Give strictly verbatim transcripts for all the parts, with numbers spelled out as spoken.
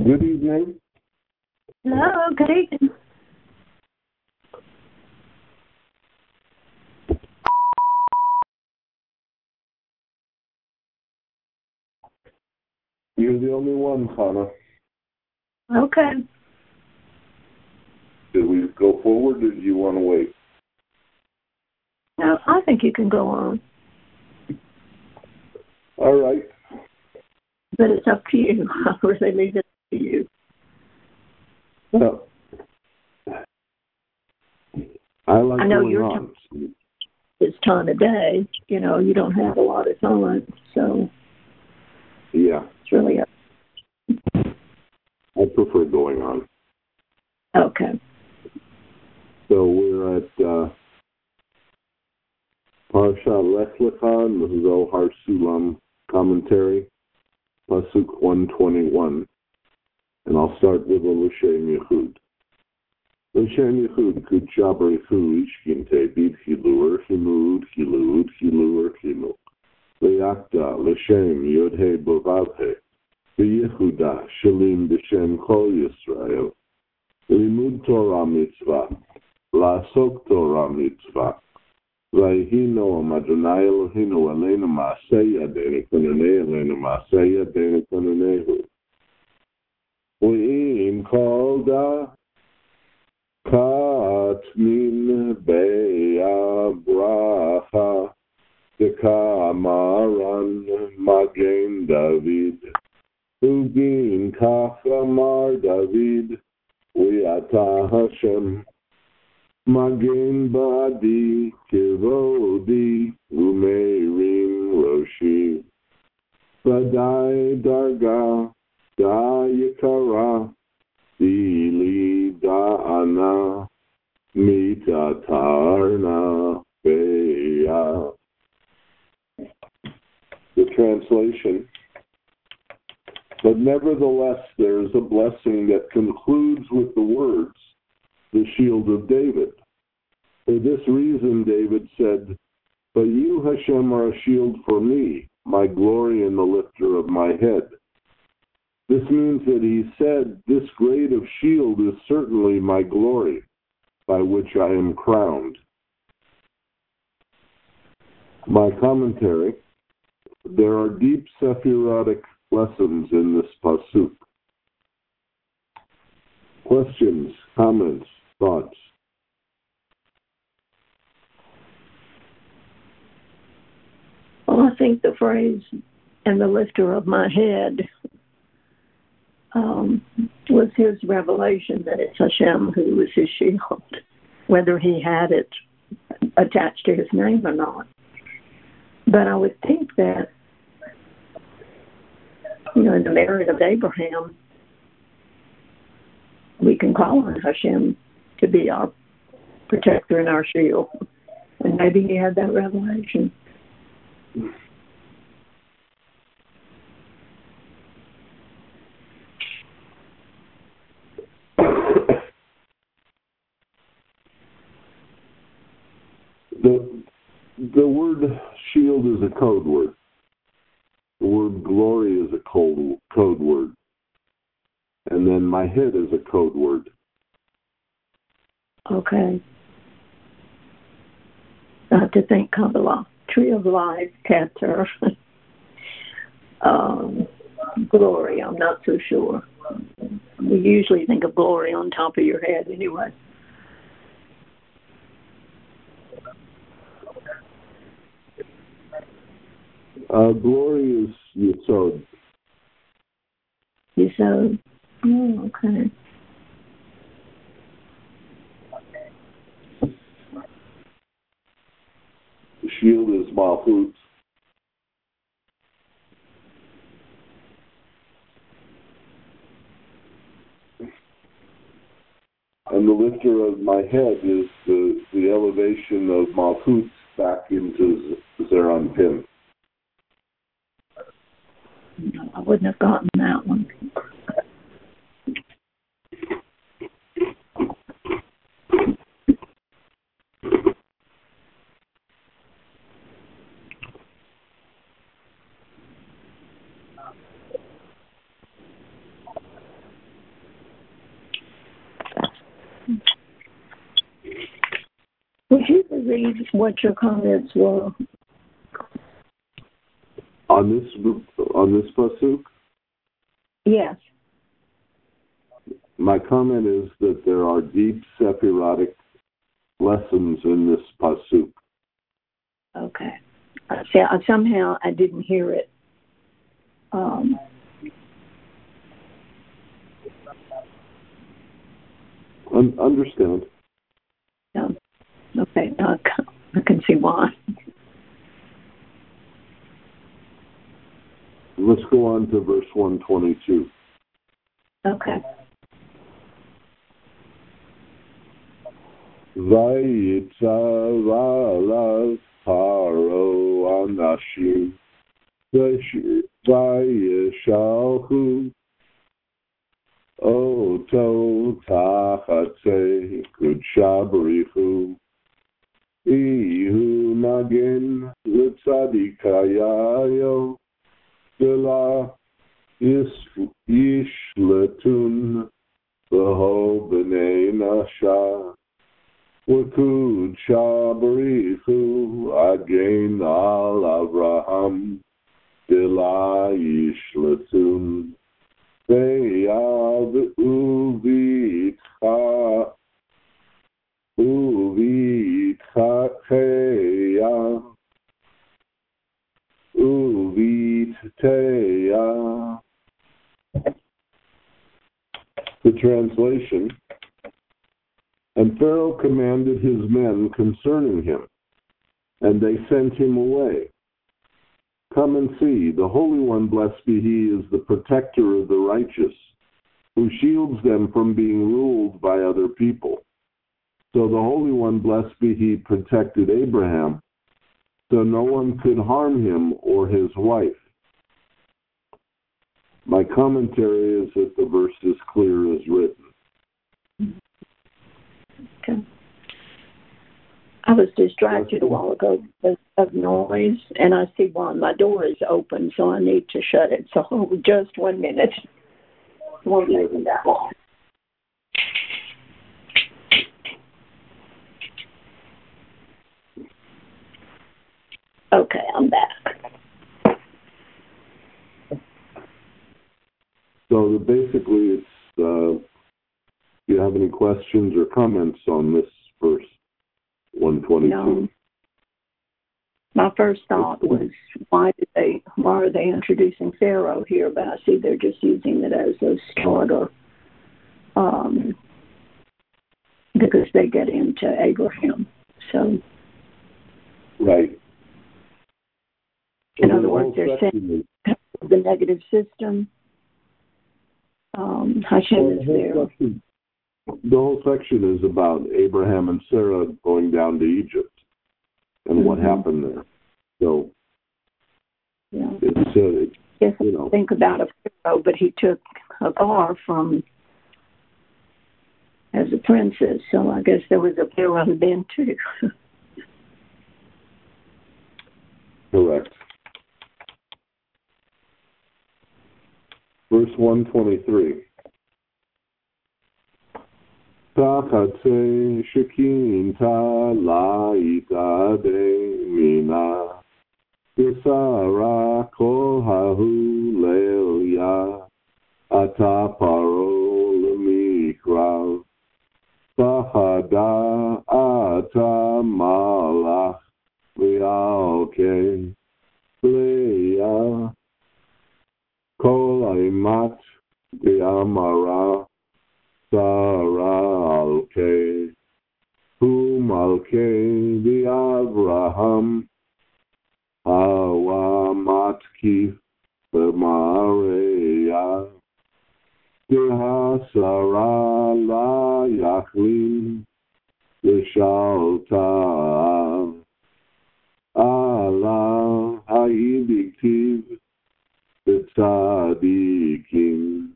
Good evening. Hello, good evening. You're the only one, Hannah. Okay. Did we go forward, or do you want to wait? No, I think you can go on. All right. But it's up to you. I really leave it to you. Well, I like I know going your on. time, this time of day, you know, you don't have a lot of time, so Yeah, it's really up. I prefer going on. Okay. So we're at uh, Parsha Lech Lecha, the Zohar Sulam commentary, Pasuk one twenty-one. And I'll start with a L'Shem Yechud. L'Shem Yechud, Kutcha B'Rechu, Ishkinte, Bid Chilur, Chimud, Chilud, Chilur, Chimud. Le'akta, L'Shem, Yod-He, Bovav-He, V'Yechuda, Shalim, B'Shem Kol Yisrael. Limud Torah Mitzvah, La'asok Torah Mitzvah. V'Yehi Noam, Adonai Eloheinu, Aleinu Ma'aseh Yadeinu, Kononei Aleinu Ma'aseh Yadeinu, Kononeihu. We'im called Katmin Be'abracha Dekamaran Magen David Ugin Kachamar David Uyata Hashem Magen Badi Kivodi Umeirim Roshi Badai Darga Da Yikara Dili Da'ana Mitatarna Beya. The translation. But nevertheless, there is a blessing that concludes with the words, the shield of David. For this reason, David said, but you, Hashem, are a shield for me, my glory and the lifter of my head. This means that he said, this grade of shield is certainly my glory, by which I am crowned. My commentary, there are deep Sephirotic lessons in this pasuk. Questions, comments, thoughts? Well, I think the phrase, and the lifter of my head, Um, was his revelation that it's Hashem who was his shield, whether he had it attached to his name or not. But I would think that, you know, in the merit of Abraham, we can call on Hashem to be our protector and our shield. And maybe he had that revelation. The, the word shield is a code word. The word glory is a code, code word. And then my head is a code word. Okay. I have to think Kabbalah. Tree of life, Keter. um, glory, I'm not so sure. We usually think of glory on top of your head anyway. Uh, glory is Yesod. Yesod. Oh, okay. The shield is Malchut. And the lifter of my head is the, the elevation of Malchut back into Zeran Pin. No, I wouldn't have gotten that one. read what your comments were? On this on this pasuk? Yes. My comment is that there are deep sephirotic lessons in this pasuk. Okay. See, I, somehow I didn't hear it. Um, Un- understand. yeah. Okay. I, I can see why. Let's go on to verse one twenty-two. Okay. Vayitzav alav paro anashim vayishalchu oto tachatei kudshabarichu ihu nagen litzadikayayo V'la yishletun v'ho b'nei nasha v'kud shabarichu again al Avraham v'la yishletun v'yav uvitcha uvitcha cheya Uviteya. The translation. And Pharaoh commanded his men concerning him, and they sent him away. Come and see, the Holy One, blessed be He, is the protector of the righteous, who shields them from being ruled by other people. So the Holy One, blessed be He, protected Abraham, so no one could harm him or his wife. My commentary is that the verse is clear as written. Okay. I was distracted a while ago because of noise, and I see one. My door is open, so I need to shut it. So hold just one minute. It won't be even that long. Okay, I'm back. So basically, it's, uh, do you have any questions or comments on this verse one twenty-two? No. My first thought was, why did they? Why are they introducing Pharaoh here? But I see they're just using it as a starter, um, because they get into Abraham. So, right. In other words, they're saying the negative system. Um, Hashem is there. Section, the whole section is about Abraham and Sarah going down to Egypt and mm-hmm. what happened there. So, yeah. it's, uh, it's yes, you know. Think about a Pharaoh, but he took Hagar from as a princess. So I guess there was a Pharaoh then too. Correct. Verse one twenty-three. Tachatei shekinta la'ita de'mina Yisara kol hahu le'elia ata paro l'mikrav Bahada ata malach v'yalke le'ya Kol aimat v'amara Sara alke Hu malke v'Avraham Hawa matkif v'mareya Deha Sara la yachlim L'shalta Allah ha'ibiktiv Tzadikim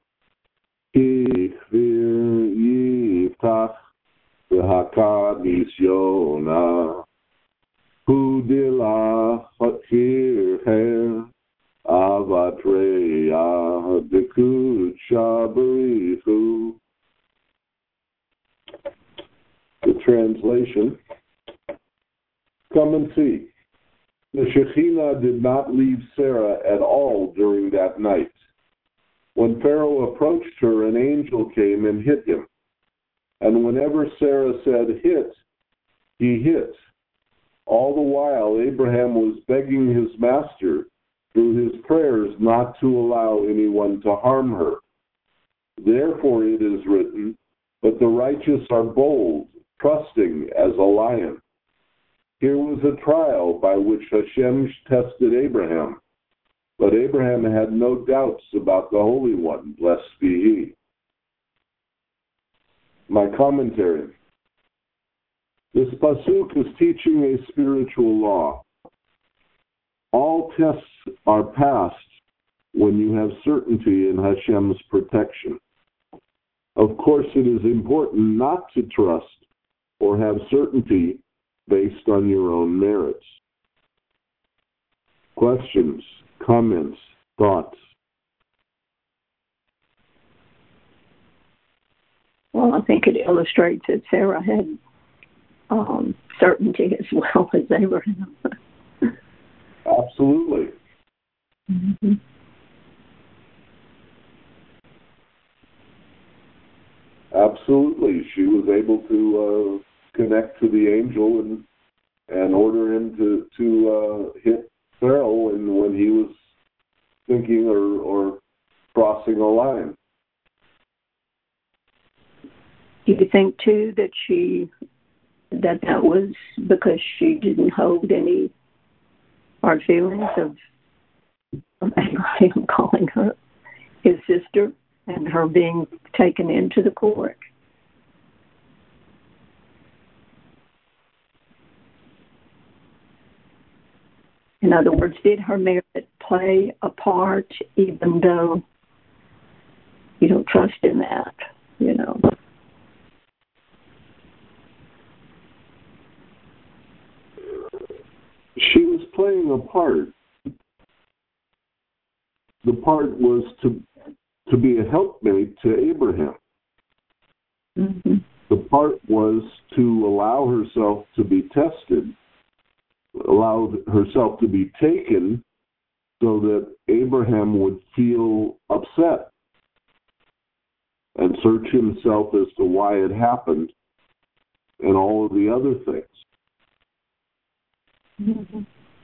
Kichvir Yiftach V'Hakad Nisyona Hudila Kircher Avatreya Dekud Shabarichu. The translation. Come and see. The Shekhinah did not leave Sarah at all during that night. When Pharaoh approached her, an angel came and hit him. And whenever Sarah said, hit, he hit. All the while, Abraham was begging his master through his prayers not to allow anyone to harm her. Therefore it is written, but the righteous are bold, trusting as a lion. Here was a trial by which Hashem tested Abraham. But Abraham had no doubts about the Holy One, blessed be He. My commentary. This pasuk is teaching a spiritual law. All tests are passed when you have certainty in Hashem's protection. Of course, it is important not to trust or have certainty based on your own merits. Questions, comments, thoughts? Well, I think it illustrates that Sarah had um, certainty as well as Abraham. Absolutely. Mm-hmm. Absolutely. She was able to uh, connect to the angel and and order him to, to uh, hit Pharaoh and when he was thinking or, or crossing a line. Do you think, too, that she that that was because she didn't hold any hard feelings of, of Abraham calling her his sister and her being taken into the court? In other words, did her merit play a part even though you don't trust in that, you know? She was playing a part. The part was to to be a helpmate to Abraham. Mm-hmm. The part was to allow herself to be tested, allow herself to be taken so that Abraham would feel upset and search himself as to why it happened and all of the other things. Mm-hmm.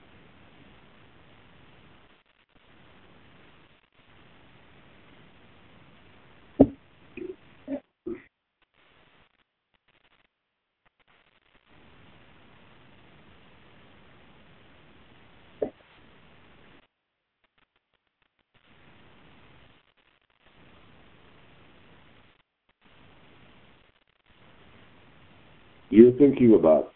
You're thinking about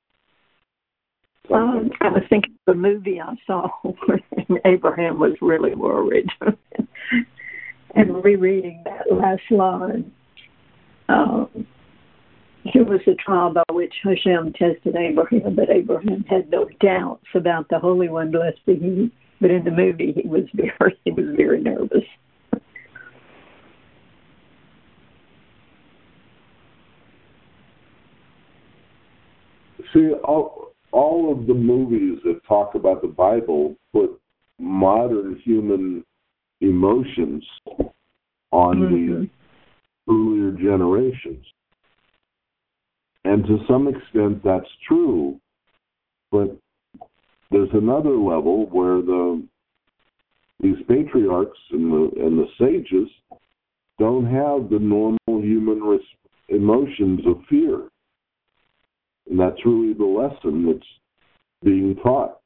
Um, I was thinking of the movie I saw where Abraham was really worried. And rereading that last line, um, here was the trial by which Hashem tested Abraham, but Abraham had no doubts about the Holy One, blessed be He. But in the movie, he was very, he was very nervous. See, all, all of the movies that talk about the Bible put modern human emotions on mm-hmm. the earlier generations. And to some extent, that's true. But there's another level where the these patriarchs and the, and the sages don't have the normal human res- emotions of fear. And that's really the lesson that's being taught.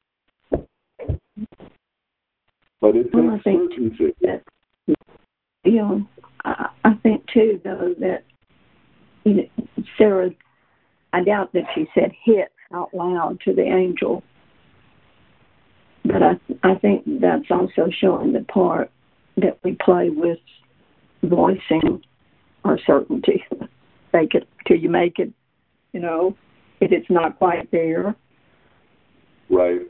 But it well, takes certainty. That, you know, I, I think, too, though, that you know, Sarah, I doubt that she said hit out loud to the angel. But I, I think that's also showing the part that we play with voicing our certainty. Fake it till you make it. You know, if it's not quite there. Right.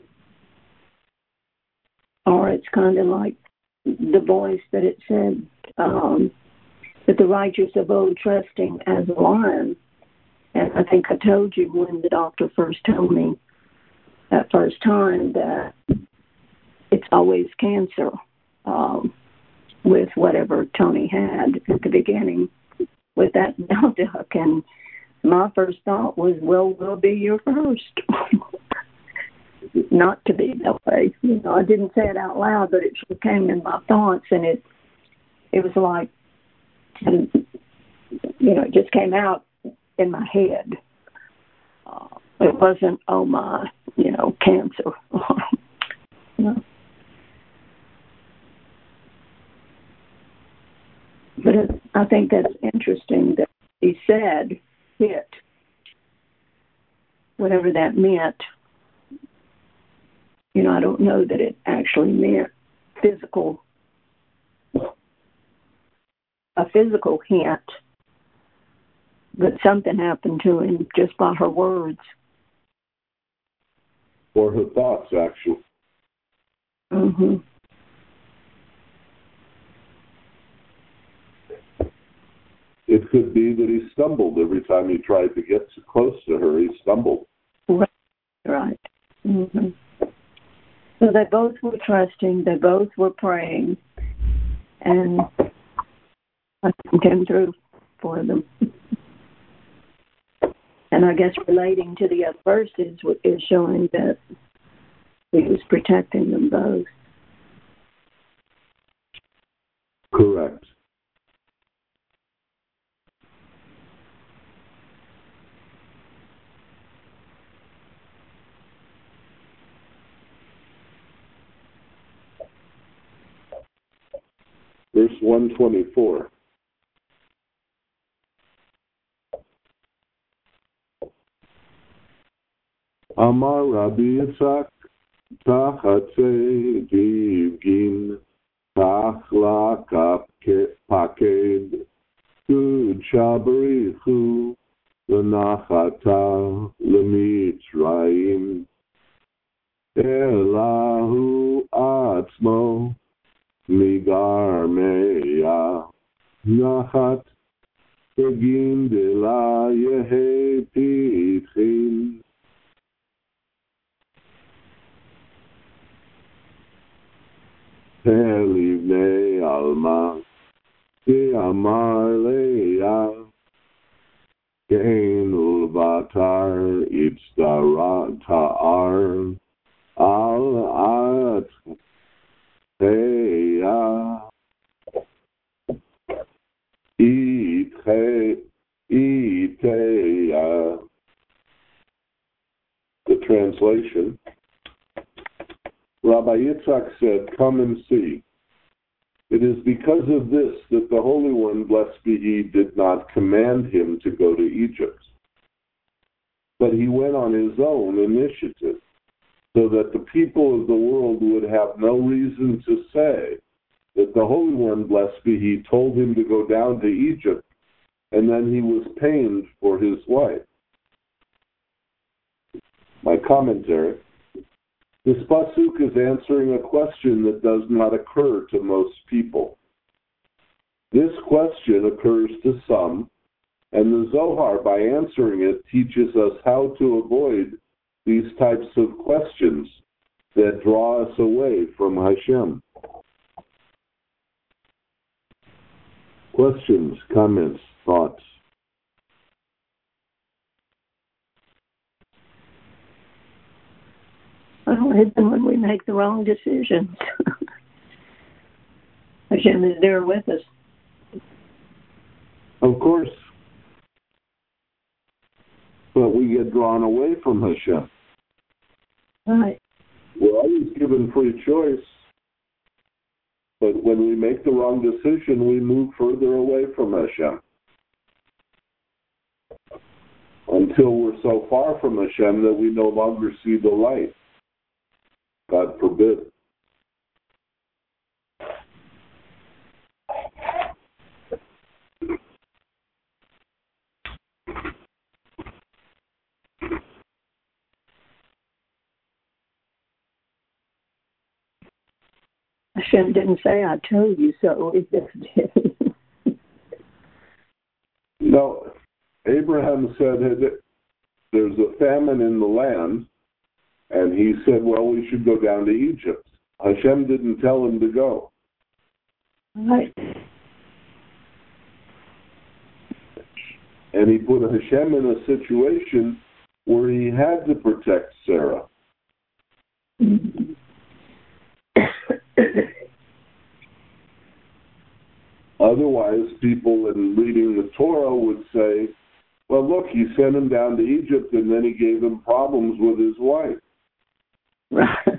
Or it's kind of like the voice that it said um, that the righteous are bold, trusting as a lion. And I think I told you when the doctor first told me that first time that it's always cancer um, with whatever Tony had at the beginning with that bell duck. And my first thought was, well, we'll be your first. Not to be that way. You know, I didn't say it out loud, but it sure came in my thoughts, and it it was like, and, you know, it just came out in my head. Uh, it wasn't, oh my, you know, cancer. You know. But it, I think that's interesting that he said hit, whatever that meant. You know, I don't know that it actually meant physical, a physical hint, but something happened to him just by her words. Or her thoughts, actually. Mm-hmm. It could be that he stumbled every time he tried to get too close to her. He stumbled. Right. Right. Mm-hmm. So they both were trusting, they both were praying, and something came through for them. And I guess relating to the other verses is showing that he was protecting them both. Correct. Verse one twenty-four. Amar Rabbi Yitzchak, Tachatze Divgin, Tachla Paked, Gud Shabarichu, Lenachata, Lemitzrayim, Elahu Atzmo, Migar Meya, Nachat, Ergin de la Yehe Pitchin. Pelivne Alma, Ki Amar Leya, Kein Ulvatar, Itzdarat Ta'ar, Al At, Heya, Ite, Iteya. The translation. Rabbi Yitzchak said, come and see. It is because of this that the Holy One, blessed be He, did not command him to go to Egypt. But he went on his own initiative, so that the people of the world would have no reason to say that the Holy One, blessed be He, told him to go down to Egypt, and then he was pained for his wife. My commentary. This pasuk is answering a question that does not occur to most people. This question occurs to some, and the Zohar, by answering it, teaches us how to avoid these types of questions that draw us away from Hashem. Questions, comments, thoughts? Well, it's when we make the wrong decisions. Hashem is there with us. Of course. But we get drawn away from Hashem. Right. We're always given free choice. But when we make the wrong decision, we move further away from Hashem. Until we're so far from Hashem that we no longer see the light. God forbid. Hashem didn't say, I told you so. It just did. No, Abraham said that there's a famine in the land, And he said, well, we should go down to Egypt. Hashem didn't tell him to go. Right. And he put Hashem in a situation where he had to protect Sarah. Mm-hmm. Otherwise, people in reading the Torah would say, well, look, he sent him down to Egypt and then he gave him problems with his wife. Right.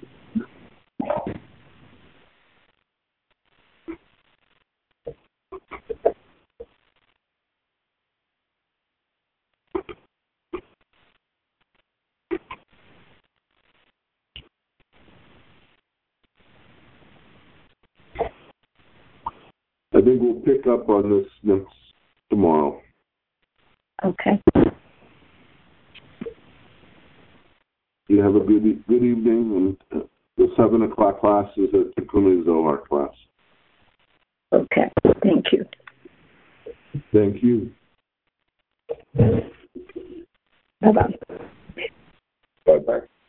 I think we'll pick up on this next tomorrow. Okay. You have a good good evening, and the seven o'clock class is a Tikkun Zohar class. Okay. Thank you. Thank you. Bye-bye.